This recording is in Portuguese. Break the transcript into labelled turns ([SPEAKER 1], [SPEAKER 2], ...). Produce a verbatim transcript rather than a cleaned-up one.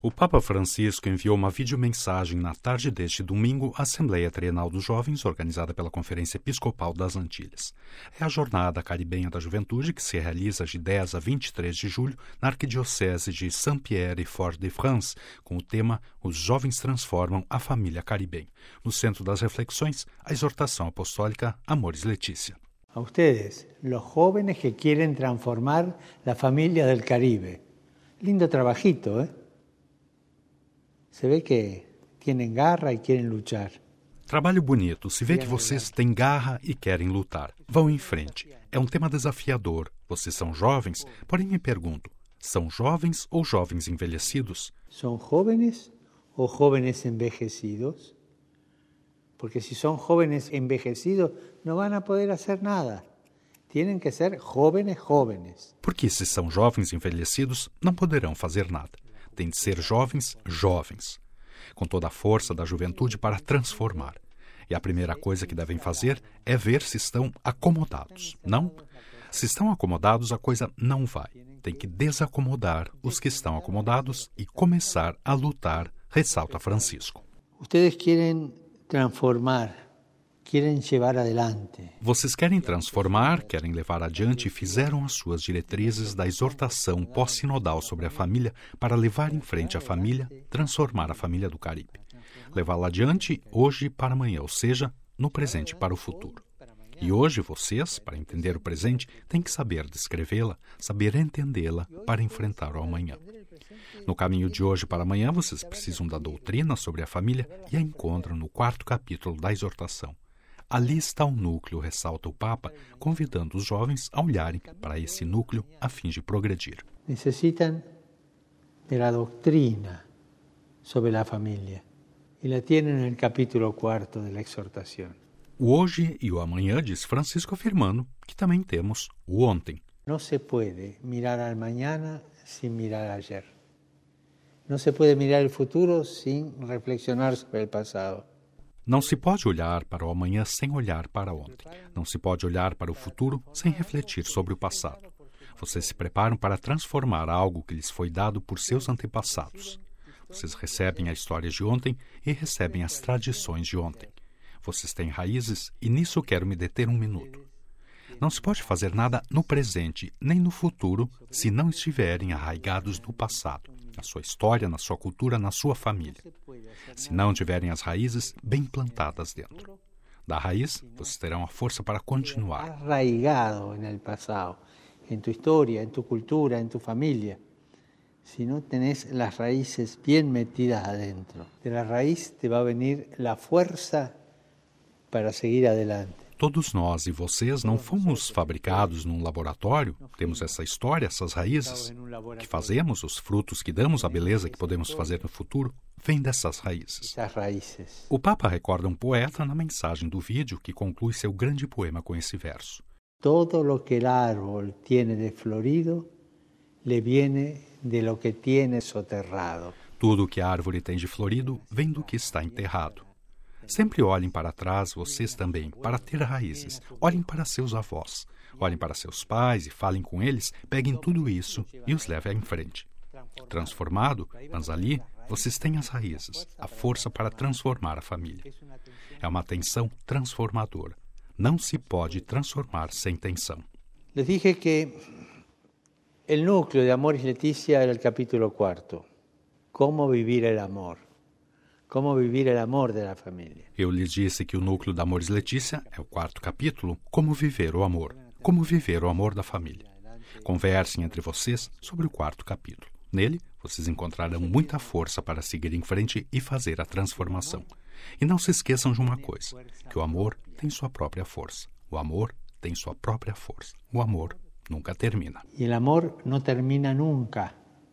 [SPEAKER 1] O Papa Francisco enviou uma videomensagem na tarde deste domingo à Assembleia Trienal dos Jovens, organizada pela Conferência Episcopal das Antilhas. É a Jornada Caribenha da Juventude que se realiza de dez a vinte e três de julho na Arquidiocese de Saint-Pierre et Fort-de-France, com o tema Os Jovens Transformam a Família Caribenha. No centro das reflexões, a exortação apostólica Amoris Laetitia.
[SPEAKER 2] A ustedes, los jóvenes que quieren transformar la familia del Caribe. Lindo trabajito, ¿eh? Se vê que tienen garra e querem lutar.
[SPEAKER 1] Trabalho bonito. Se vê que vocês têm garra e querem lutar. Vão em frente. É um tema desafiador. Vocês são jovens, porém me pergunto, são jovens ou jovens envelhecidos?
[SPEAKER 2] São jóvenes ou jóvenes envejecidos? Porque se são jóvenes envejecidos, não vão poder fazer nada. Tienen que ser jóvenes jóvenes.
[SPEAKER 1] Porque se são jovens envelhecidos, não poderão fazer nada. Tem de ser jovens, jovens, com toda a força da juventude para transformar. E a primeira coisa que devem fazer é ver se estão acomodados. Não? Se estão acomodados, a coisa não vai. Tem que desacomodar os que estão acomodados e começar a lutar, ressalta Francisco.
[SPEAKER 2] Ustedes querem transformar, querem levar adelante.
[SPEAKER 1] Vocês querem transformar, querem levar adiante e fizeram as suas diretrizes da exortação pós-sinodal sobre a família para levar em frente a família, transformar a família do Caribe. Levá-la adiante hoje para amanhã, ou seja, no presente para o futuro. E hoje vocês, para entender o presente, têm que saber descrevê-la, saber entendê-la para enfrentar o amanhã. No caminho de hoje para amanhã, vocês precisam da doutrina sobre a família e a encontram no quarto capítulo da exortação. Ali está o núcleo, ressalta o Papa, convidando os jovens a olharem para esse núcleo a fim de progredir.
[SPEAKER 2] Necessitam da doutrina sobre a família e a têm no capítulo quarto da exortação.
[SPEAKER 1] O hoje e o amanhã, diz Francisco, afirmando que também temos o ontem.
[SPEAKER 2] Não se pode mirar ao amanhã sem mirar ayer. Não se pode mirar o futuro sem reflexionar sobre o passado.
[SPEAKER 1] Não se pode olhar para o amanhã sem olhar para ontem. Não se pode olhar para o futuro sem refletir sobre o passado. Vocês se preparam para transformar algo que lhes foi dado por seus antepassados. Vocês recebem a história de ontem e recebem as tradições de ontem. Vocês têm raízes e nisso quero me deter um minuto. Não se pode fazer nada no presente nem no futuro se não estiverem arraigados no passado, na sua história, na sua cultura, na sua família. Se não tiverem as raízes bem plantadas dentro. Da raiz, vocês terão a força para continuar.
[SPEAKER 2] Arraigado no passado, em tua história, em tua cultura, em tua família. Se não tens as raízes bem metidas adentro, de la raiz te vai venir a força para seguir adelante.
[SPEAKER 1] Todos nós e vocês não fomos fabricados num laboratório, temos essa história, essas raízes. O que fazemos, os frutos que damos, a beleza que podemos fazer no futuro, vem dessas raízes. O Papa recorda um poeta na mensagem do vídeo que conclui seu grande poema com esse verso.
[SPEAKER 2] Todo lo que el árbol tiene de florido, le viene de lo que tiene soterrado.
[SPEAKER 1] Tudo o que a árvore tem de florido vem do que está enterrado. Sempre olhem para trás, vocês também, para ter raízes. Olhem para seus avós, olhem para seus pais e falem com eles, peguem tudo isso e os levem em frente. Transformado, mas ali vocês têm as raízes, a força para transformar a família. É uma tensão transformadora. Não se pode transformar sem tensão.
[SPEAKER 2] Les dije que o núcleo de Amoris Laetitia era o capítulo quarto. Como viver o amor. Como viver o amor da família.
[SPEAKER 1] Eu lhes disse que o núcleo da Amoris Laetitia é o quarto capítulo, Como viver o amor. Como viver o amor da família. Conversem entre vocês sobre o quarto capítulo. Nele, vocês encontrarão muita força para seguir em frente e fazer a transformação. E não se esqueçam de uma coisa, que o amor tem sua própria força. O amor tem sua própria força. O amor nunca termina.
[SPEAKER 2] E o amor não termina nunca.